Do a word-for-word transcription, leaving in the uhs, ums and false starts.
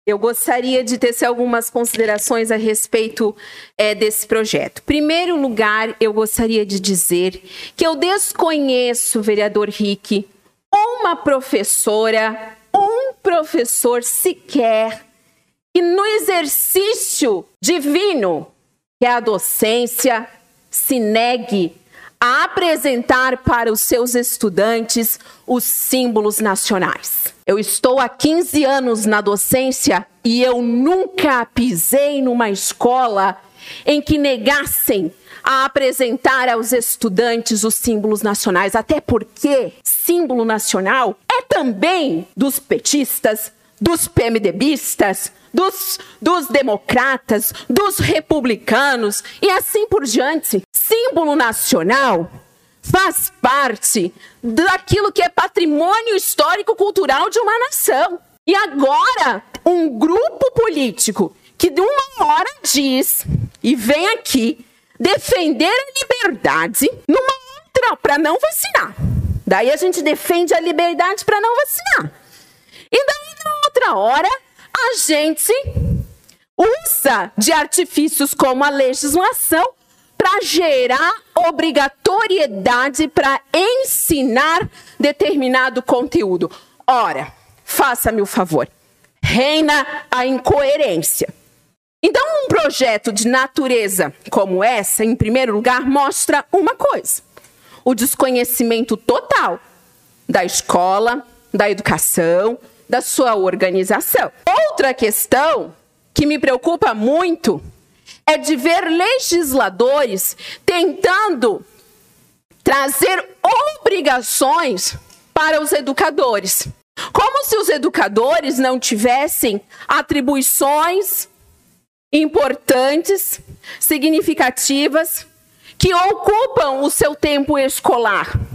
eu gostaria de tecer algumas considerações a respeito é, desse projeto. Em primeiro lugar, eu gostaria de dizer que eu desconheço, vereador Rick, uma professora, um professor sequer, que no exercício divino, que é a docência, se negue a apresentar para os seus estudantes os símbolos nacionais. Eu estou há quinze anos na docência e eu nunca pisei numa escola em que negassem a apresentar aos estudantes os símbolos nacionais, até porque símbolo nacional é também dos petistas, dos PMDBistas, dos, dos democratas, dos republicanos e assim por diante. Símbolo nacional faz parte daquilo que é patrimônio histórico-cultural de uma nação. E agora, um grupo político que de uma hora diz e vem aqui defender a liberdade numa outra para não vacinar. Daí a gente defende a liberdade para não vacinar. E daí, na outra hora, a gente usa de artifícios como a legislação para gerar obrigatoriedade para ensinar determinado conteúdo. Ora, faça-me o favor, reina a incoerência. Então, um projeto de natureza como essa, em primeiro lugar, mostra uma coisa: o desconhecimento total da escola, da educação, da sua organização. Outra questão que me preocupa muito é de ver legisladores tentando trazer obrigações para os educadores. Como se os educadores não tivessem atribuições importantes, significativas, que ocupam o seu tempo escolar.